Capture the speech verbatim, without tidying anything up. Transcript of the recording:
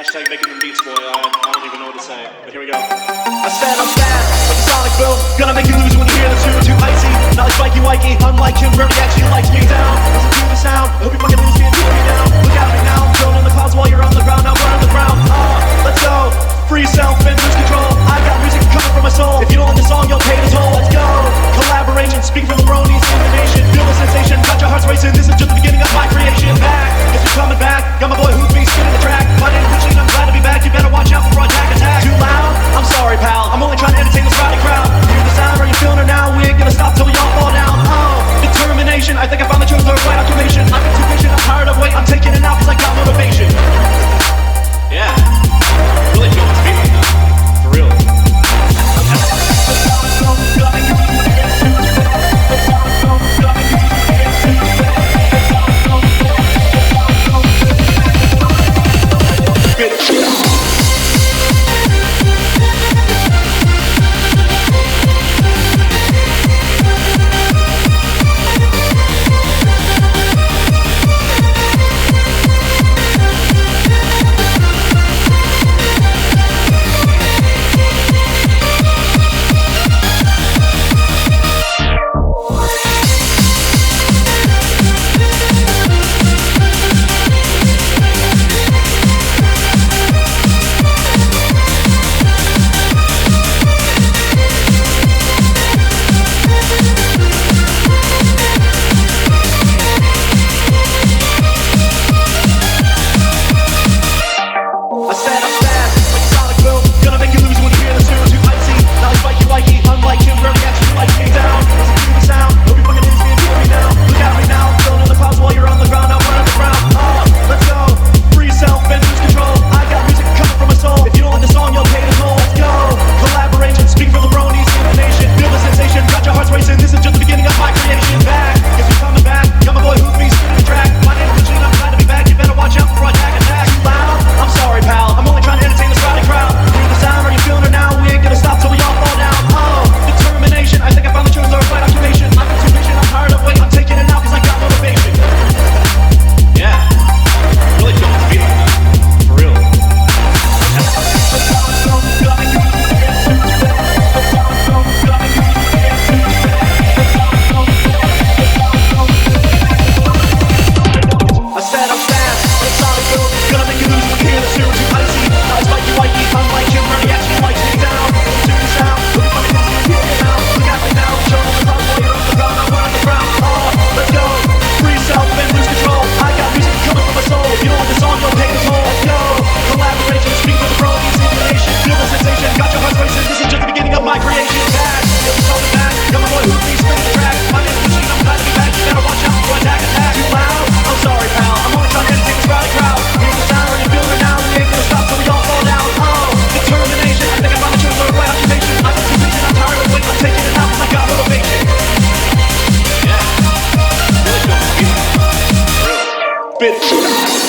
Hashtag making them beats, boy. I, I don't even know what to say, but here we go. I said I'm fast, like a sonic boom. Gonna make you lose when you hear the tune too icy. Not like Spikey Wikey, unlike Kim Brody, actually likes me down. Listen to the sound, I hope you fucking lose me and take me down. Look at me now, I'm thrown in the clouds while you're on the ground. Now we're on the ground. Uh, let's go. Free self and lose control. I got music coming from my soul. If you don't like the song, you'll pay the toll. Let's go. Collaboration, speak from the bronies in the nation. Feel the sensation, got your hearts racing. This is just the beginning of my creation. Back, guess you're coming back. Got my boy Hoopy spinning the track. My name is I'm glad to be back. You better watch out before I attack attack. Too loud? I'm sorry, pal. I'm only trying to entertain this rowdy crowd. Hear the sound? Are you feeling it now? We ain't gonna stop till we all fall down. Oh, determination. I think I found the truth. The right occupation. I'm too patient. I'm tired of waiting. I'm taking it now 'cause I got motivation. Yeah. Really feel this beat right now. For real. Bitch.